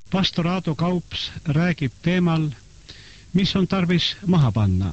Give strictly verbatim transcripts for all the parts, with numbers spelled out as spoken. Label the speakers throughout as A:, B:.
A: Pastor Aado Kaups räägib teemal, mis on tarvis maha panna.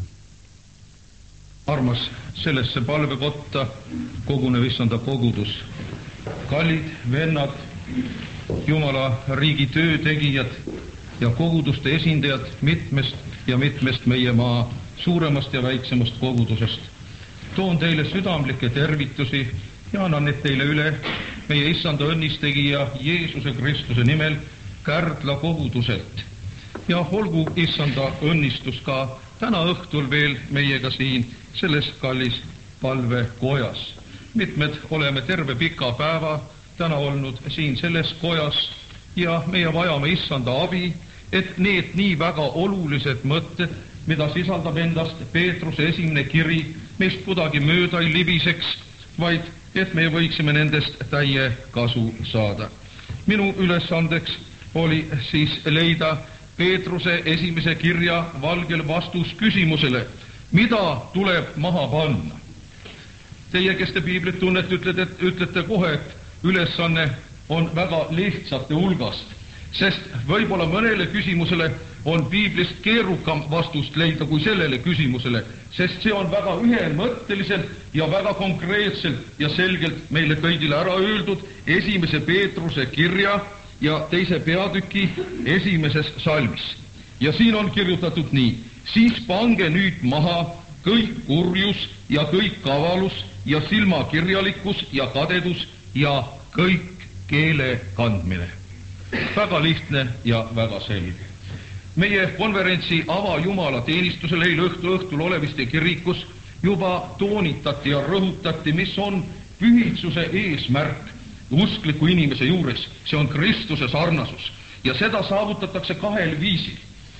B: Armas sellesse palvekotta kogunev issanda kogudus. Kallid vennad, Jumala riigi töötegijad ja koguduste esindajad mitmest ja mitmest meie maa suuremast ja väiksemast kogudusest. Toon teile südamlikke tervitusi ja annan need teile üle meie issanda õnnistegija Jeesuse Kristuse nimel Kärdla koguduselt. Ja olgu issanda õnnistus ka täna õhtul veel meiega siin selles kallis palvekojas. Mitmed oleme terve pika päeva täna olnud siin selles kojas ja meie vajame issanda abi, et need nii väga olulised mõtted, mida sisaldab endast Peetruse esimene kiri, meist kuidagi mööda ei libiseks, vaid et me võiksime nendest täie kasu saada. Minu ülesandeks oli siis leida Peetruse esimese kirja valgel vastus küsimusele, mida tuleb maha panna. Teie, kes te piiblit tunnet, ütlete, ütlete kohe, et ülesanne on väga lihtsate hulgast, sest võib-olla mõnele küsimusele on piiblist keerukam vastust leida kui sellele küsimusele, sest see on väga ühemõtteliselt ja väga konkreetselt ja selgelt meile kõigile ära öeldud esimese Peetruse kirja ja teise peatüki esimeses salmis. Ja siin on kirjutatud nii: siis pange nüüd maha kõik kurjus ja kõik kavalus ja silmakirjalikkus ja kadedus ja kõik keele kandmine. Väga lihtne ja väga selge. Meie konverentsi ava Jumala teenistusel eile õhtu õhtul Oleviste kirikus juba toonitati ja rõhutati, mis on pühitsuse eesmärk uskliku inimese juures. See on Kristuse sarnasus ja seda saavutatakse kahel viisil.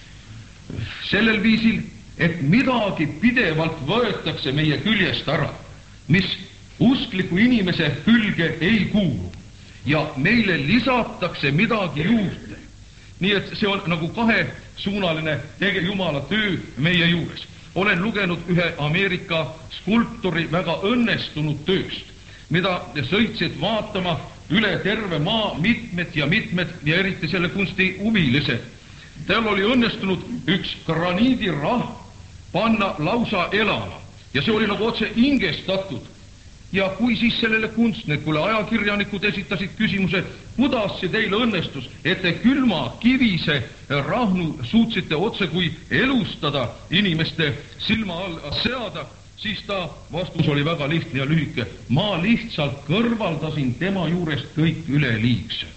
B: Sellel viisil, et midagi pidevalt võetakse meie küljest ära, mis uskliku inimese külge ei kuulu ja meile lisatakse midagi juurde. Nii et see on nagu kahesuunaline tege Jumala töö meie juures. Olen lugenud ühe Ameerika skulptori väga õnnestunud tööst, mida sõitsid vaatama üle terve maa mitmed ja mitmed ja eriti selle kunsti huvilised. Tal oli õnnestunud üks graniidirahv panna lausa elama ja see oli nagu otse ingestatud. Ja kui siis sellele kunstnikule ajakirjanikud esitasid küsimuse, kuidas see teile õnnestus, et te külma kivise rahnu suutsite otse kui elustada inimeste silma all seada, siis ta vastus oli väga lihtne ja lühike. Ma lihtsalt kõrvaldasin tema juurest kõik üleliigse.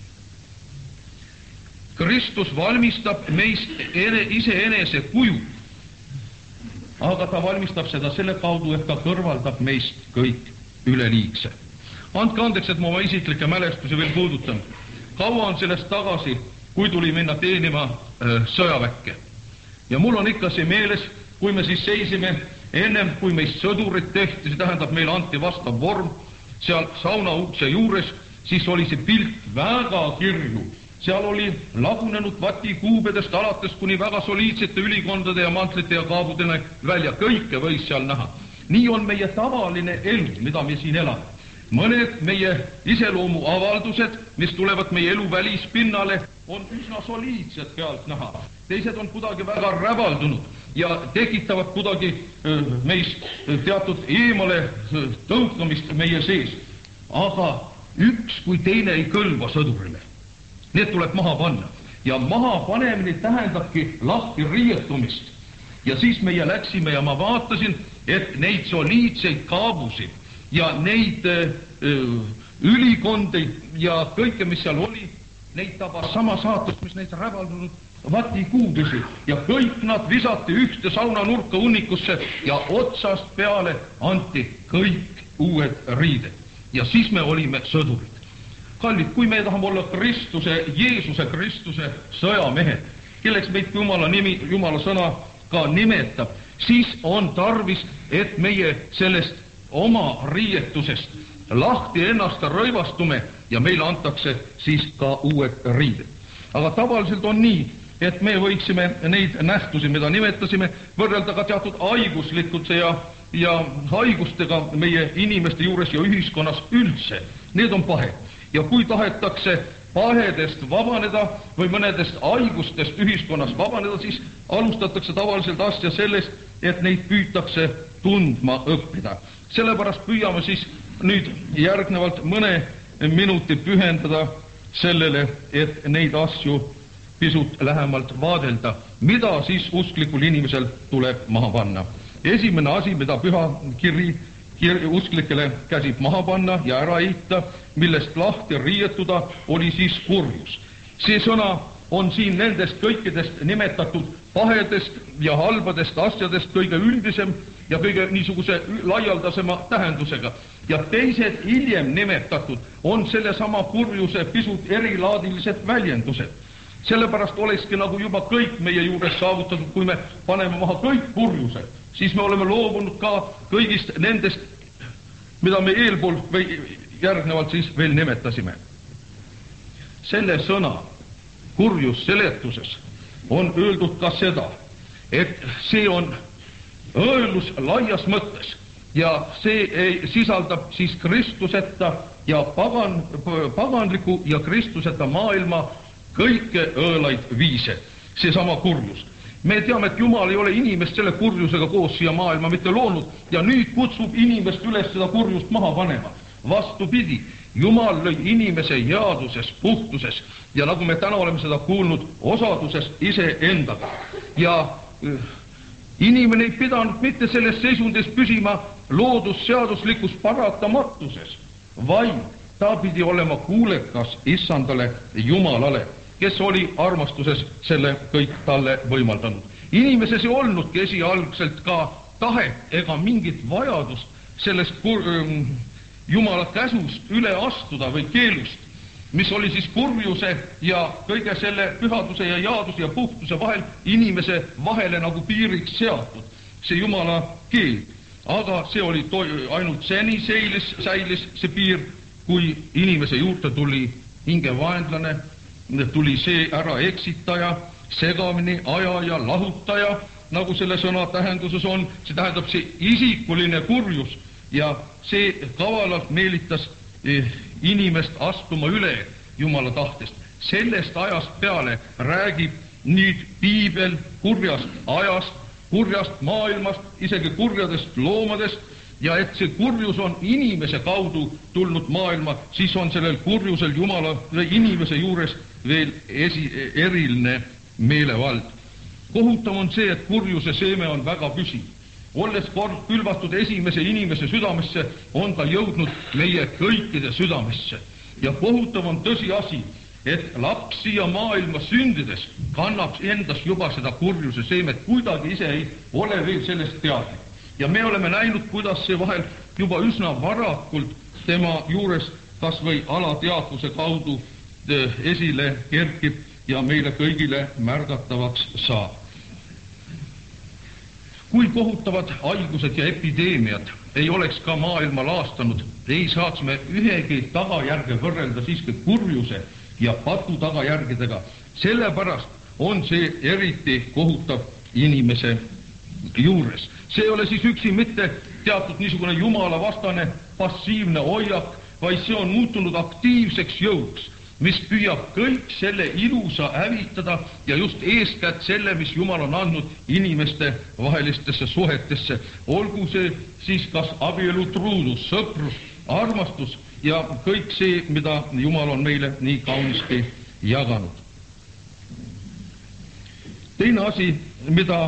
B: Kristus valmistab meist iseenese kuju, aga ta valmistab seda selle kaudu, et ta kõrvaldab meist kõik üleliigse. Andke andeks, et ma oma isiklikke mälestusi veel puudutan. Kaua on sellest tagasi, kui tuli minna teenima äh, sõjaväkke. Ja mul on ikka see meeles, kui me siis seisime ennem, kui meist sõdurit tehti, see tähendab, meil anti vastav vorm, seal sauna ukse juures, siis oli see pilt väga kirju. Seal oli lagunenud vatikuubedest alates kuni väga soliidsete ülikondade ja mantlite ja kaabudene välja. Kõike võis seal näha. Nii on meie tavaline elu, mida me siin elame. Mõned meie iseloomu avaldused, mis tulevad meie elu välispinnale, on üsna soliidsed pealt näha. Teised on kuidagi väga rävaldunud ja tekitavad kuidagi meist teatud eemale tõukamist meie sees. Aga üks kui teine ei kõlba sõdurile. Need tuleb maha panna. Ja maha panemine tähendabki lahti riietumist. Ja siis meie läksime ja ma vaatasin, et neid soliidseid kaabusid ja neid öö, ülikondi ja kõike, mis seal oli, neid tabas sama saatust, mis neid rävaldunud vatikuudusi. Ja kõik nad visati ühte saunanurka unnikusse ja otsast peale anti kõik uued riided. Ja siis me olime sõdurid. Kallid, kui me tahame olla Kristuse, Jeesuse Kristuse sõjamehed, kelleks meid Jumala nimi, Jumala sõna ka nimetab, siis on tarvis, et meie sellest oma riietusest lahti ennast rõivastume ja meile antakse siis ka uued riided. Aga tavaliselt on nii, et me võiksime neid nähtusi, mida nimetasime, võrrelda ka teatud haiguslikkuse ja, ja haigustega meie inimeste juures ja ühiskonnas üldse. Need on pahed. Ja kui tahetakse pahedest vabaneda või mõnedest haigustest ühiskonnas vabaneda, siis alustatakse tavaliselt asja sellest, et neid püütakse tundma õppida. Sellepärast püüame siis nüüd järgnevalt mõne minuti pühendada sellele, et neid asju pisut lähemalt vaadelda, mida siis usklikul inimesel tuleb maha panna. Esimene asi, mida püha kiri kir, usklikele käsib maha panna ja ära heita, millest lahti riietuda, oli siis kurjus. See sõna on siin nendest kõikidest nimetatud pahedest ja halbadest asjadest kõige üldisem ja kõige niisuguse laialdasema tähendusega. Ja teised hiljem nimetatud on sellesama kurjuse pisut erilaadilised väljendused. Sellepärast olekski nagu juba kõik meie juures saavutatud, kui me paneme maha kõik kurjused, siis me oleme loobunud ka kõigist nendest, mida me eelpool või järgnevalt siis veel nimetasime. Selle sõna kurjus seletuses on öeldud ka seda, et see on õelus laias mõttes ja see ei sisaldab siis Kristuseta ja pagan, paganliku ja Kristuseta maailma kõike õelaid viise, seesama kurjus. Me teame, et Jumal ei ole inimest selle kurjusega koos siia maailma mitte loonud ja nüüd kutsub inimest üles seda kurjust maha panema. Vastupidi, Jumal lõi inimese jaaduses, puhtuses ja nagu me täna oleme seda kuulnud, osaduses ise endaga. Ja inimene ei pidanud mitte selles seisundis püsima loodusseaduslikus paratamatuses, vaid ta pidi olema kuulekas issandale Jumalale, kes oli armastuses selle kõik talle võimaldanud. Inimeses ei olnudki esialgselt ka tahet ega mingit vajadust sellest kur, Jumala käsust üle astuda või keelust, mis oli siis kurjuse ja kõige selle pühaduse ja jaaduse ja puhtuse vahel inimese vahele nagu piiriks seatud, see Jumala keeld. Aga see oli to- ainult seni seilis, säilis see piir, kui inimese juurde tuli hingevaenlane, tuli see ära eksitaja, segamini ajaja, lahutaja, nagu selle sõna tähenduses on, see tähendab see isikuline kurjus ja see kavalalt meelitas inimest astuma üle Jumala tahtest. Sellest ajast peale räägib nüüd piibel kurjast ajast, kurjast maailmast, isegi kurjadest loomadest ja et see kurjus on inimese kaudu tulnud maailma, siis on sellel kurjusel Jumala või inimese juures veel esi, eriline meelevald. Kohutav on see, et kurjuse seeme on väga püsiv. Olles kord külvatud esimese inimese südamesse, on ta jõudnud meie kõikide südamesse. Ja kohutav on tõsiasi, et laps siia maailma sündides kannab endas juba seda kurjuse seemet, kuidagi ise ei ole veel sellest teadlik. Ja me oleme näinud, kuidas see vahel juba üsna varakult tema juures kas või alateadvuse kaudu esile kerkib ja meile kõigile märgatavaks saab. Kui kohutavad haigused ja epideemiad ei oleks ka maailma laastanud, ei saaks me ühegi tagajärge võrrelda siiski kurjuse ja patu tagajärgedega. Sellepärast on see eriti kohutav inimese juures. See ei ole siis üksi mitte teatud niisugune Jumala vastane passiivne hoiak, vaid see on muutunud aktiivseks jõuks, mis püüab kõik selle ilusa hävitada ja just eeskätt selle, mis Jumal on andnud inimeste vahelistesse suhetesse. Olgu see siis kas abielu truudus, sõprus, armastus ja kõik see, mida Jumal on meile nii kaunisti jaganud. Teine asi, mida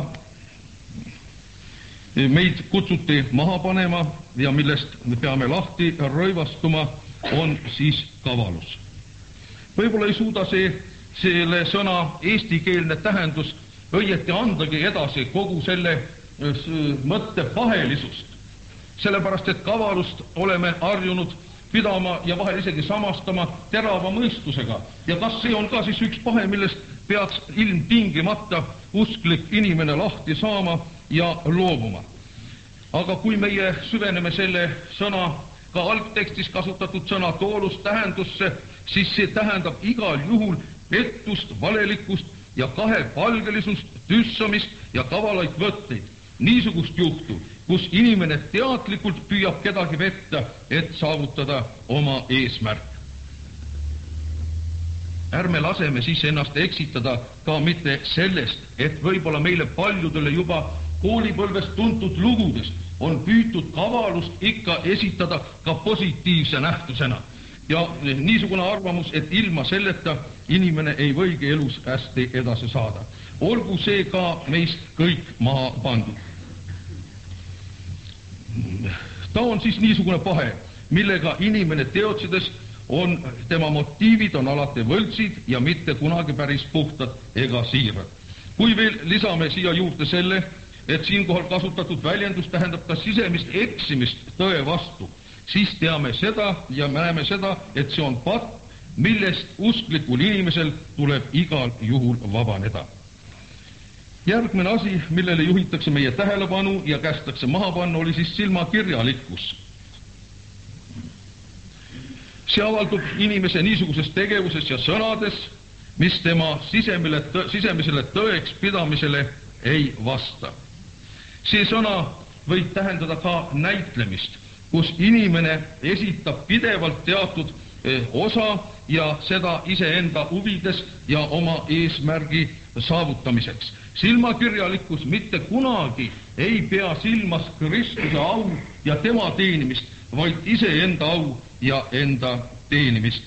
B: meid kutsuti maha panema ja millest me peame lahti rõivastuma, on siis kavalus. Võib-olla ei suuda see, selle sõna eestikeelne tähendus õieti andagi edasi kogu selle mõtte pahelisust. Sellepärast, et kavalust oleme harjunud pidama ja vahel isegi samastama terava mõistusega. Ja kas see on ka siis üks pahe, millest peaks ilmtingimata usklik inimene lahti saama ja loobuma. Aga kui meie süveneme selle sõna ka algtekstis kasutatud sõna toolust tähendusse, siis see tähendab igal juhul pettust, valelikkust ja kahepalgelisust, tüssamist ja kavalaid võtteid. Niisugust juhtu, kus inimene teadlikult püüab kedagi vetta, et saavutada oma eesmärk. ärme laseme siis ennast eksitada ka mitte sellest, et võib-olla meile paljudele juba koolipõlvest tuntud lugudest on püütud kavalust ikka esitada ka positiivse nähtusena. Ja niisugune arvamus, et ilma selleta inimene ei võigi elus hästi edasi saada. Olgu see ka meist kõik maha pandud. Ta on siis niisugune pahe, millega inimene teotsedes on, tema motiivid on alati võltsid ja mitte kunagi päris puhtad ega siirad. Kui veel lisame siia juurde selle, et siinkohal kasutatud väljendus tähendab ka sisemist eksimist tõe vastu, siis teame seda ja näeme seda, et see on patt, millest usklikul inimesel tuleb igal juhul vabaneda. Järgmine asi, millele juhitakse meie tähelepanu ja kästakse maha panna, oli siis silmakirjalikkus. See avaldub inimese niisuguses tegevuses ja sõnades, mis tema sisemile, sisemisele tõeks pidamisele ei vasta. See sõna võib tähendada ka näitlemist, kus inimene esitab pidevalt teatud osa ja seda iseenda huvides ja oma eesmärgi saavutamiseks. Silmakirjalikkus mitte kunagi ei pea silmas Kristuse au ja tema teenimist, vaid iseenda au ja enda teenimist.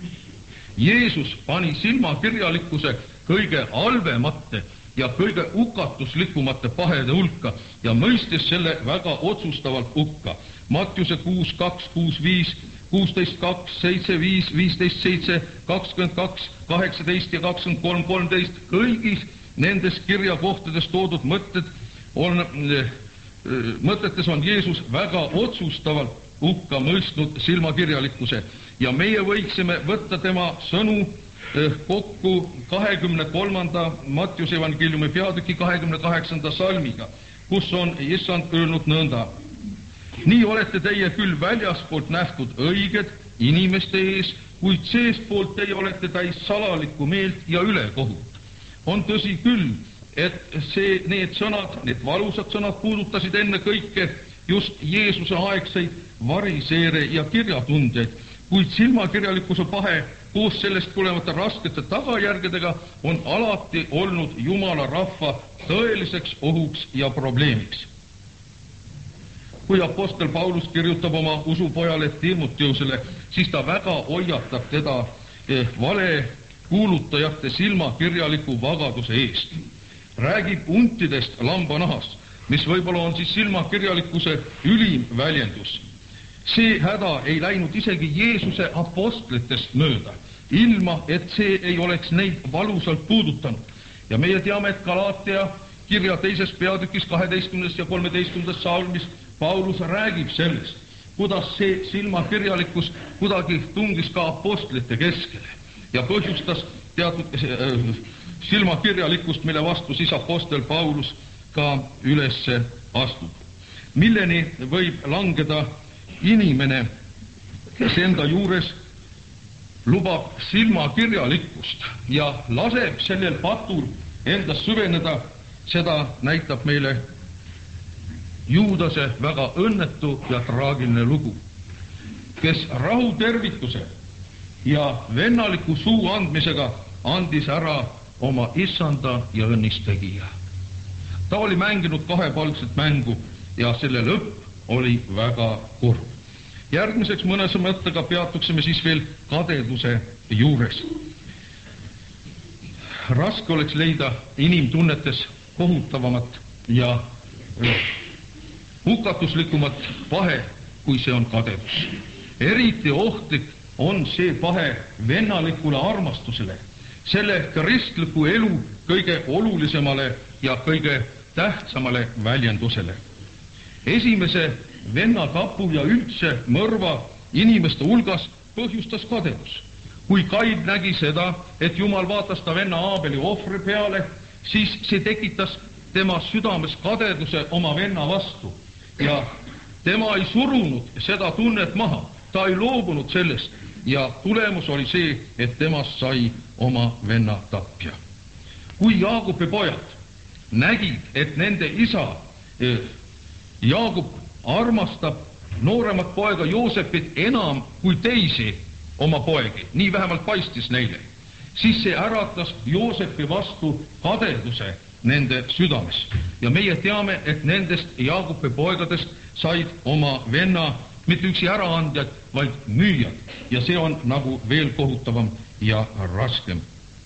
B: Jeesus pani silmakirjalikkuse kõige halvemate ja kõige hukatuslikumate pahede hulka ja mõistis selle väga otsustavalt hukka. Mattiuse kuus, kaks, kuus, viis, kuusteist, kaks, seitse, viis, viisteist, seitse, kakskümmend kaks, kaheksateist ja kakskümmend kolm, kolmteist, kõigis nendes kirjakohtades toodud mõtted on, mõtetes on Jeesus väga otsustavalt hukka mõistnud silmakirjalikkuse ja meie võiksime võtta tema sõnu kokku kahekümne kolmanda Mattiuse evangeeliumi peatüki kahekümne kaheksanda salmiga, kus on Issand öelnud nõnda. Nii olete teie küll väljaspoolt nähtud õiged inimeste ees, kuid seestpoolt teie olete täis salalikku meelt ja ülekohut. On tõsi küll, et see, need sõnad, need valusad sõnad puudutasid enne kõike just Jeesuse aegseid variseere ja kirjatundjaid, kuid silmakirjalikkuse pahe koos sellest tulevate raskete tagajärgedega on alati olnud Jumala rahva tõeliseks ohuks ja probleemiks. Kui apostel Paulus kirjutab oma usupojale Timoteusele, siis ta väga hoiatab teda vale kuulutajate silmakirjaliku vagaduse eest. Räägib untidest lambanahast, mis võib-olla on siis silmakirjalikkuse ülim väljendus. See häda ei läinud isegi Jeesuse apostlitest mööda, ilma et see ei oleks neid valusalt puudutanud. Ja meie teame, et Galaatia kirja teises peatükis kaheteistkümnes ja kolmeteistkümnes salmis Paulus räägib sellest, kuidas see silmakirjalikkus kuidagi tungis ka apostlite keskele ja põhjustas teatud silmakirjalikkust, mille vastu siis apostel Paulus ka üles astub. Milleni võib langeda inimene, kes enda juures lubab silmakirjalikkust ja laseb sellel patul endas süveneda, seda näitab meile Juudase väga õnnetu ja traagiline lugu, kes rahutervituse ja vennaliku suu andmisega andis ära oma issanda ja õnnistegija. Ta oli mänginud kahepalgset mängu ja selle lõpp oli väga kurb. Järgmiseks mõnese mõttega peatuksime siis veel kadeduse juures. Raske oleks leida inimtunnetes kohutavamat ja hukatuslikumat pahe, kui see on kadedus. Eriti ohtlik on see pahe vennalikule armastusele, selle kristliku elu kõige olulisemale ja kõige tähtsamale väljendusele. Esimese vennakapu ja üldse mõrva inimeste hulgas põhjustas kadedus. Kui Kain nägi seda, et Jumal vaatas ta venna Aabeli ohvri peale, siis see tekitas tema südames kadeduse oma venna vastu. Ja tema ei surunud seda tunnet maha, ta ei loobunud sellest ja tulemus oli see, et temast sai oma venna tapja. Kui Jaagupi pojad nägid, et nende isa Jaagup armastab nooremat poega Joosepit enam kui teisi oma poegi, nii vähemalt paistis neile, siis see äratas Joosepi vastu kadeduse nende südames. Ja meie teame, et nendest Jaagupi poegadest said oma venna mitte üksi äraandjad, vaid müüjad. Ja see on nagu veel kohutavam ja raskem.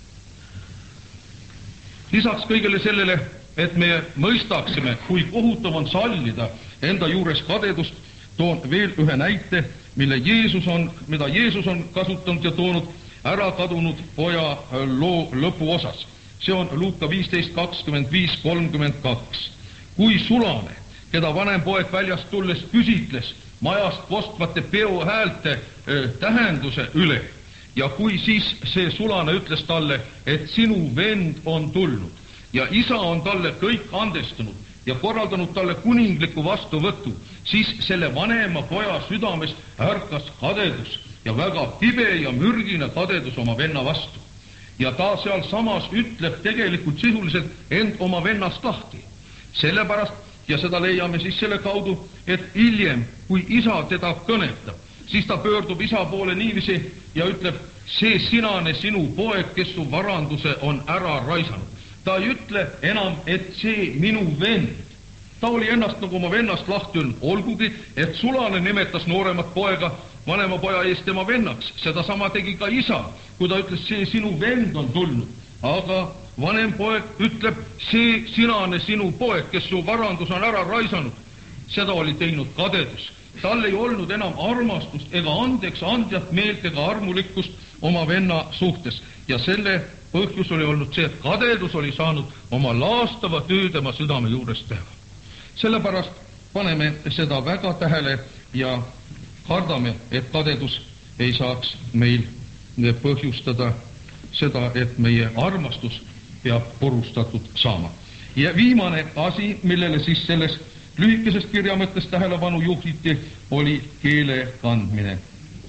B: Lisaks kõigele sellele, et me mõistaksime, kui kohutav on sallida enda juures kadedust, toon veel ühe näite, mille Jeesus on, mida Jeesus on kasutanud ja toonud ära kadunud poja loo lõpuosas. See on Luuka viisteist kakskümmend viis kolmkümmend kaks. Kui sulane, keda vanem poeg väljast tulles küsitles majast kostvate peohäälte äh, tähenduse üle, ja kui siis see sulane ütles talle, et sinu vend on tulnud ja isa on talle kõik andestanud ja korraldanud talle kuningliku vastuvõtu, siis selle vanema poja südames ärkas kadedus ja väga tibe ja mürgine kadedus oma venna vastu. Ja ta seal samas ütleb tegelikult sisuliselt end oma vennast lahti. Sellepärast, ja seda leiame siis selle kaudu, et hiljem, kui isa teda kõnetab, siis ta pöördub isa poole niiviisi ja ütleb, see sinane sinu poeg, kes su varanduse on ära raisanud. Ta ei ütle enam, et see minu vend. Ta oli ennast nagu oma vennast lahti öelnud, olgugi, et sulane nimetas nooremat poega vanema poja eest tema vennaks. Seda sama tegi ka isa, kui ta ütles, see sinu vend on tulnud. Aga vanem poeg ütleb, see sinane sinu poeg, kes su varandus on ära raisanud. Seda oli teinud kadedus. Tal ei olnud enam armastust ega andeks andjat meelt ega armulikkust oma venna suhtes. Ja selle põhjus oli olnud see, et kadedus oli saanud oma laastava töö tema südame juures teha. Sellepärast paneme seda väga tähele ja kardame, et kadedus ei saaks meil põhjustada seda, et meie armastus peab purustatud saama. Ja viimane asi, millele siis selles lühikesest kirjamõttest tähelepanu juhiti, oli keele kandmine.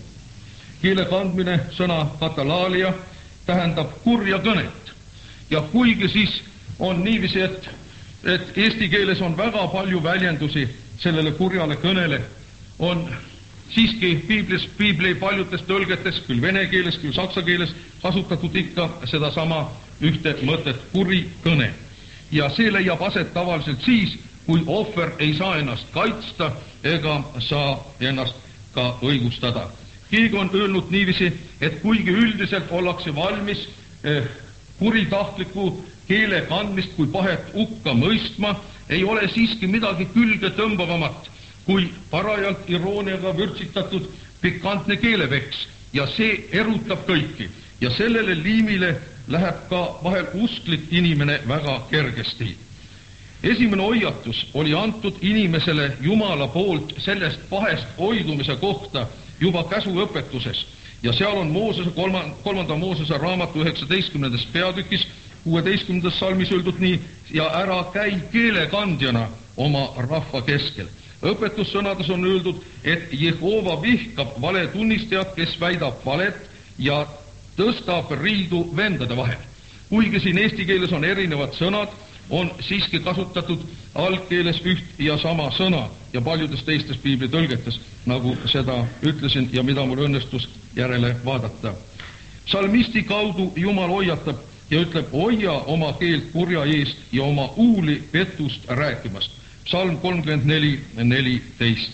B: Keele kandmine, sõna katalaalia, tähendab kurja kõnet. Ja kuigi siis on niiviisi, et, et eesti keeles on väga palju väljendusi sellele kurjale kõnele, on siiski piiblis, piibli paljudes tõlgetes, küll vene keeles, küll saksa keeles, kasutatud ikka sedasama ühte mõtet, kuri kõne. Ja see leiab aset tavaliselt siis, kui ohver ei saa ennast kaitsta ega saa ennast ka õigustada. Keegi on öelnud niiviisi, et kuigi üldiselt ollakse valmis eh, kuritahtliku keele kandmist kui pahet hukka mõistma, ei ole siiski midagi külge tõmbavamat kui parajalt irooniaga vürtsitatud pikantne keeleveks, ja see erutab kõiki. Ja sellele liimile läheb ka vahel usklik inimene väga kergesti. Esimene hoiatus oli antud inimesele Jumala poolt sellest pahest hoidumise kohta juba käsuõpetuses, ja seal on Moosese kolmanda Moosese raamatu üheksateistkümnendas peatükis kuueteistkümnendas salmis öeldud nii, ja ära käi keelekandjana oma rahva keskel. Õpetussõnades on öeldud, et Jehova vihkab valetunnistajat, kes väidab valet ja tõstab riidu vendade vahel. Kuigi siin eesti keeles on erinevad sõnad, on siiski kasutatud algkeeles üht ja sama sõna ja paljudes teistes piibli tõlgetes, nagu seda ütlesin ja mida mul õnnestus järele vaadata. Psalmisti kaudu Jumal hoiatab ja ütleb, hoia oma keelt kurja eest ja oma uuli petust rääkimast. Psalm kolmkümmend neli neliteist.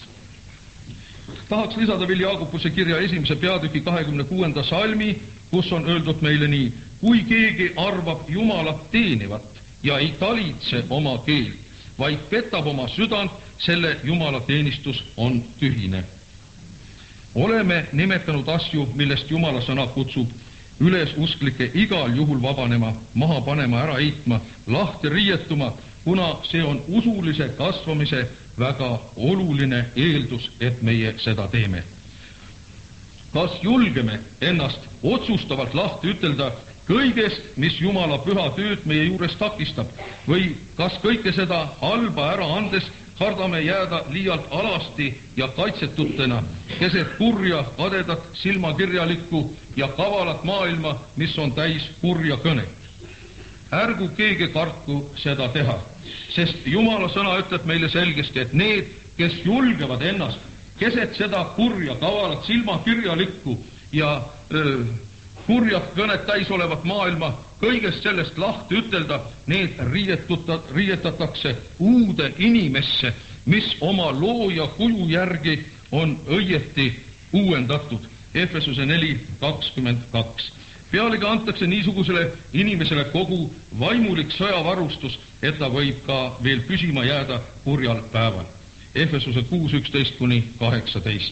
B: Tahaks lisada veel Jaakobuse kirja esimese peatüki kahekümne kuuenda salmi, kus on öeldud meile nii, kui keegi arvab Jumalat teenivat ja ei talitse oma keelt, vaid petab oma südant, selle Jumala teenistus on tühine. Oleme nimetanud asju, millest Jumala sõna kutsub üles usklike igal juhul vabanema, maha panema, ära heitma, lahti riietuma, kuna see on usulise kasvamise väga oluline eeldus, et meie seda teeme. Kas julgeme ennast otsustavalt lahti ütelda kõigest, mis Jumala püha tööd meie juures takistab, või kas kõike seda halba ära andes kardame jääda liialt alasti ja kaitsetutena keset kurja, kadedat, silmakirjalikku ja kavalat maailma, mis on täis kurja kõnet. Ärgu keegi kartku seda teha, sest Jumala sõna ütleb meile selgesti, et need, kes julgevad ennast keset seda kurja, kavalat, silmakirjalikku ja öö, kurjad kõned täis olevat maailma, kõigest sellest lahti ütelda, need riietuta, riietatakse uude inimesse, mis oma looja kuju järgi on õieti uuendatud. Efesuse neli kakskümmend kaks. Pealegi antakse niisugusele inimesele kogu vaimulik sõjavarustus, et ta võib ka veel püsima jääda kurjal päeval. Efesuse kuus üksteist kuni kaheksateist.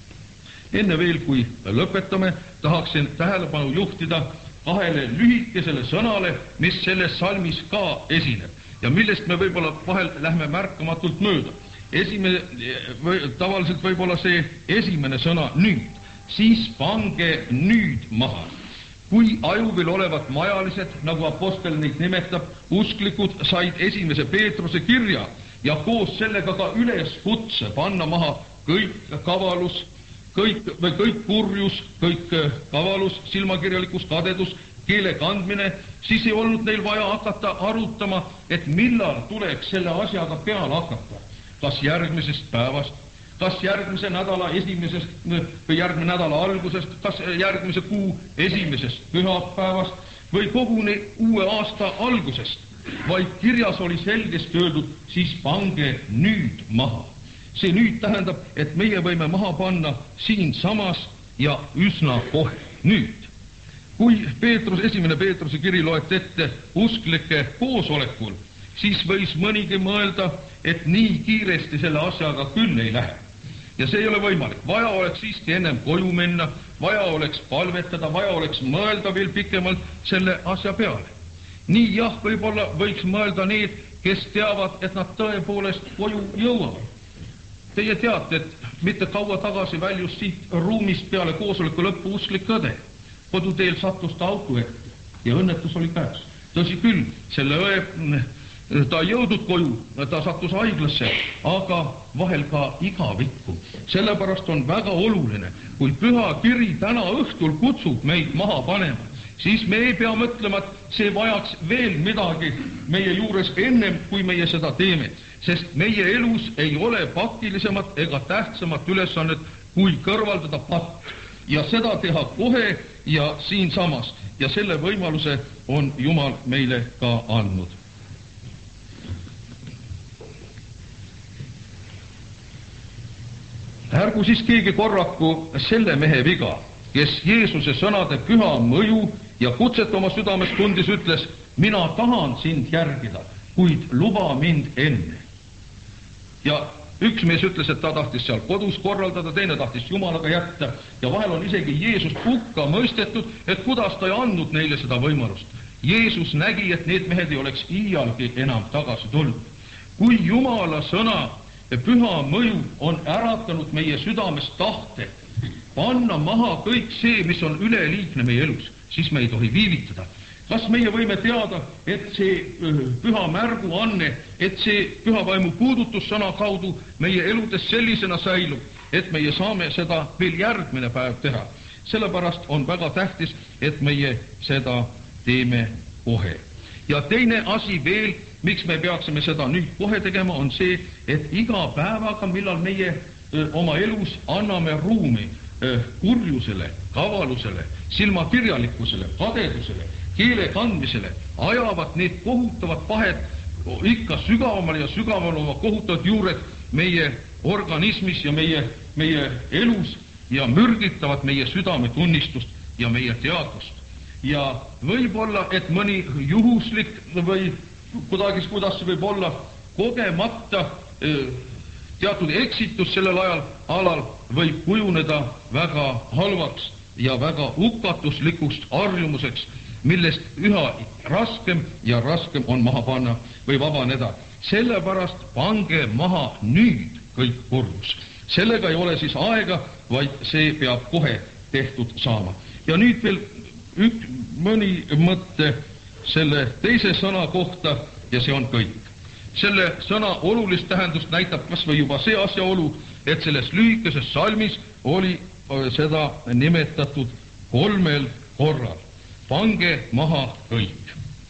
B: Enne veel, kui lõpetame, tahaksin tähelepanu juhtida kahele lühikesele sõnale, mis selles salmis ka esineb ja millest me võib-olla vahel lähme märkamatult mööda. Esimene, tavaliselt võib olla see esimene sõna nüüd, siis pange nüüd maha. Kui ajuvil olevat majalised, nagu apostel neid nimetab, usklikud said esimese Peetruse kirja ja koos sellega ka üleskutse panna maha kõik kavalus, kõik, või kõik kurjus, kõik kavalus, silmakirjalikkus, kadedus, keele kandmine, siis ei olnud neil vaja hakata arutama, et millal tuleks selle asjaga peale hakata. Kas järgmisest päevast, kas järgmise nädala esimesest või järgmine nädala algusest, kas järgmise kuu esimesest pühapäevast või koguni uue aasta algusest, vaid kirjas oli selgesti öeldud, siis pange nüüd maha. See nüüd tähendab, et meie võime maha panna siin samas ja üsna kohe, nüüd. Kui Peetrus, esimene Peetruse kiri loeti ette usklike koosolekul, siis võis mõnigi mõelda, et nii kiiresti selle asjaga küll ei lähe. Ja see ei ole võimalik. Vaja oleks siiski ennem koju minna, vaja oleks palvetada, vaja oleks mõelda veel pikemalt selle asja peale. Nii jah, võib-olla võiks mõelda need, kes teavad, et nad tõepoolest koju jõuavad. Teie teate, et mitte kaua tagasi väljus siit ruumist peale koosoleku lõppu usklik õde. Koduteel sattus ta auto ette ja õnnetus oli käes. Tõsi küll, selle õe, ta ei jõudnud koju, ta sattus haiglasse, aga vahel ka igavikku. Sellepärast on väga oluline, kui püha kiri täna õhtul kutsub meid maha panema, siis me ei pea mõtlema, et see vajaks veel midagi meie juures ennem, kui meie seda teeme. Sest meie elus ei ole pakilisemat ega tähtsamat ülesannet, kui kõrvaldada patt. Ja seda teha kohe ja siin samas. Ja selle võimaluse on Jumal meile ka andnud. Ärgu siis keegi korraku selle mehe viga, kes Jeesuse sõnade püha mõju ja kutset oma südames tundis, ütles, mina tahan sind järgida, kuid luba mind enne. Ja üks mees ütles, et ta tahtis seal kodus korraldada, teine tahtis Jumalaga jätta ja vahel on isegi Jeesust hukka mõistetud, et kuidas ta ei andnud neile seda võimalust. Jeesus nägi, et need mehed ei oleks iialgi enam tagasi tulnud. Kui Jumala sõna ja püha mõju on äratanud meie südames tahte panna maha kõik see, mis on üleliigne meie elus, siis me ei tohi viivitada. Kas meie võime teada, et see püha märguanne, et see püha vaimu puudutussõna kaudu meie eludes sellisena säilub, et meie saame seda veel järgmine päev teha. Sellepärast on väga tähtis, et meie seda teeme kohe. Ja teine asi veel, miks me peaksime seda nüüd kohe tegema, on see, et iga päevaga, millal meie öö, oma elus anname ruumi öö, kurjusele, kavalusele, silmakirjalikkusele, kadedusele, keele kandmisele, ajavad need kohutavad pahed ikka sügavamale ja sügavamale oma kohutavad juured meie organismis ja meie, meie elus ja mürgitavad meie südametunnistust ja meie teadvust. Ja võib-olla, et mõni juhuslik või kuidagi, kuidas see võib olla, kogemata teatud eksitus sellel ajal alal võib kujuneda väga halvaks ja väga hukatuslikust harjumuseks, millest üha raskem ja raskem on maha panna või vabaneda. Sellepärast pange maha nüüd kõik kurjus. Sellega ei ole siis aega, vaid see peab kohe tehtud saama. Ja nüüd veel ük, mõni mõtte selle teise sõna kohta ja see on kõik. Selle sõna olulist tähendust näitab kas või juba see asjaolu, et selles lühikeses salmis oli seda nimetatud kolmel korral. Pange maha kõik.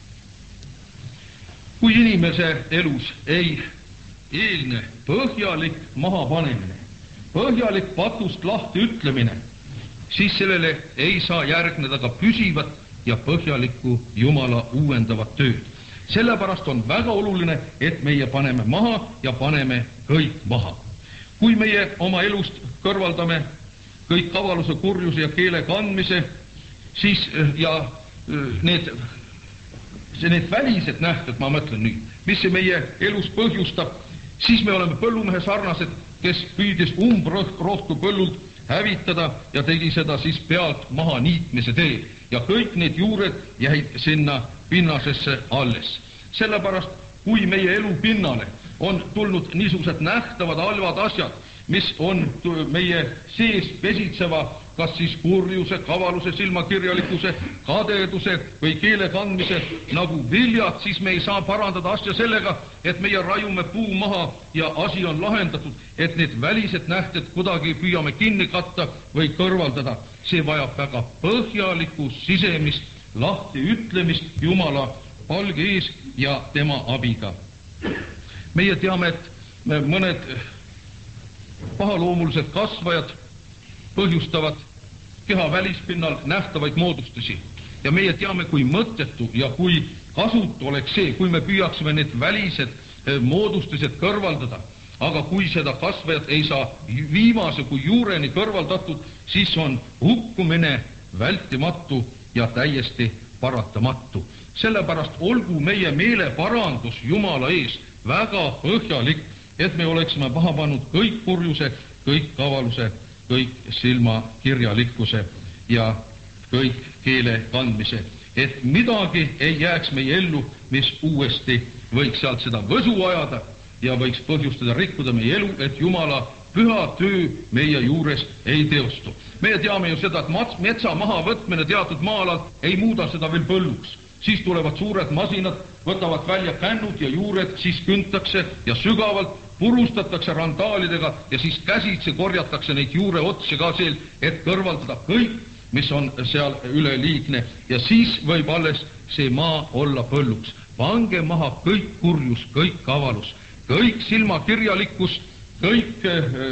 B: Kui inimese elus ei eelne põhjalik mahapanemine, põhjalik patust lahti ütlemine, siis sellele ei saa järgneda ka püsivat ja põhjalikku Jumala uuendavat tööd. Sellepärast on väga oluline, et meie paneme maha ja paneme kõik maha. Kui meie oma elust kõrvaldame kõik kavaluse, kurjuse ja keele kandmise, siis ja need, need välised nähtud, ma mõtlen nüüd, mis see meie elus põhjustab, siis me oleme põllumehe sarnased, kes püüdis umbrohtu põllult hävitada ja tegi seda siis pealt maha niitmise teel. Ja kõik need juured jäid sinna pinnasesse alles. Sellepärast, kui meie elu pinnale on tulnud niisugused nähtavad halvad asjad, mis on meie sees pesitseva, kas siis kurjuse, kavaluse, silmakirjalikkuse, kadeduse või keele kandmise nagu viljad, siis me ei saa parandada asja sellega, et meie rajume puu maha ja asi on lahendatud, et need välised nähted kuidagi püüame kinni katta või kõrvaldada. See vajab väga põhjalikku sisemist lahti ütlemist Jumala palge ees ja tema abiga. Meie teame, et mõned pahaloomulised kasvajad põhjustavad keha välispinnal nähtavaid moodustusi. Ja meie teame, kui mõttetu ja kui kasutu oleks see, kui me püüaksime need välised moodustused kõrvaldada. Aga kui seda kasvajat ei saa viimase kui juureni kõrvaldatud, siis on hukkumine vältimatu ja täiesti paratamatu. Sellepärast olgu meie meeleparandus Jumala ees väga põhjalik, et me oleksime maha pannud kõik purjuse, kõik kavaluse, kõik silmakirjalikkuse ja kõik keele kandmise. Et midagi ei jääks meie ellu, mis uuesti võiks sealt seda võsu ajada ja võiks põhjustada rikkuda meie elu, et Jumala püha töö meie juures ei teostu. Meie teame ju seda, et metsa maha võtmine teatud maalalt ei muuda seda veel põlluks. Siis tulevad suured masinad, võtavad välja kännud ja juured, siis küntakse ja sügavalt purustatakse randaalidega ja siis käsitsi korjatakse neid juure otsi ka seal, et kõrvaldada kõik, mis on seal üleliigne. Ja siis võib alles see maa olla põlluks. Pange maha kõik kurjus, kõik kavalus, kõik silmakirjalikkus, kõik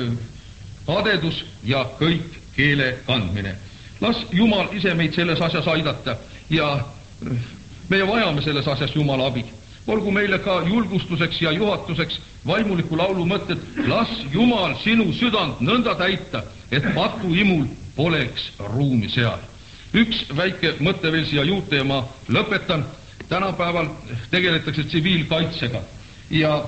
B: kadedus ja kõik keele kandmine. Las Jumal ise meid selles asjas aidata ja meie vajame selles asjas Jumala abi. Olgu meile ka julgustuseks ja juhatuseks vaimuliku laulu mõtted, las Jumal sinu südant nõnda täita, et patuimul poleks ruumi seal. Üks väike mõte veel siia juurde ja ma lõpetan. Tänapäeval tegeletakse tsiviilkaitsega ja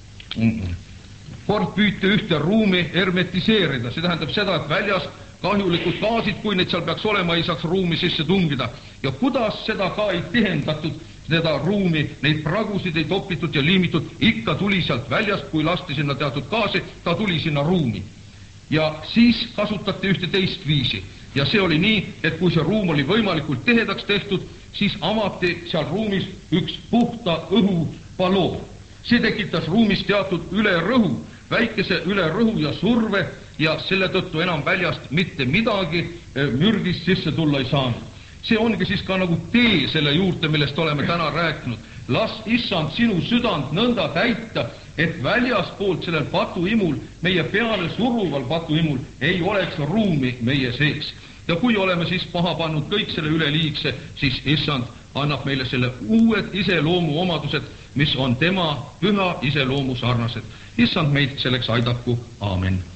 B: kord püüti ühte ruumi hermetiseerida. See tähendab seda, et väljas kahjulikud gaasid, kui neid seal peaks olema, ei saaks ruumi sisse tungida. Ja kuidas seda ka ei tihendatud, seda ruumi, neid pragusid ei topitud ja liimitud, ikka tuli sealt väljast, kui lasti sinna teatud gaasi, ta tuli sinna ruumi. Ja siis kasutati ühte teist viisi. Ja see oli nii, et kui see ruum oli võimalikult tihedaks tehtud, siis avati seal ruumis üks puhta õhu balloon. See tekitas ruumis teatud ülerõhu, väikese ülerõhu ja surve, ja selle tõttu enam väljast mitte midagi mürgist sisse tulla ei saanud. See ongi siis ka nagu tee selle juurde, millest oleme täna rääkinud. Las Issand sinu südant nõnda täita, et väljaspoolt sellel patuimul, meie peale suruval patuimul, ei oleks ruumi meie sees. Ja kui oleme siis maha pannud kõik selle üleliigse, siis Issand annab meile selle uued iseloomu omadused, mis on tema püha iseloomu sarnased. Issand meid selleks aidaku. Aamen.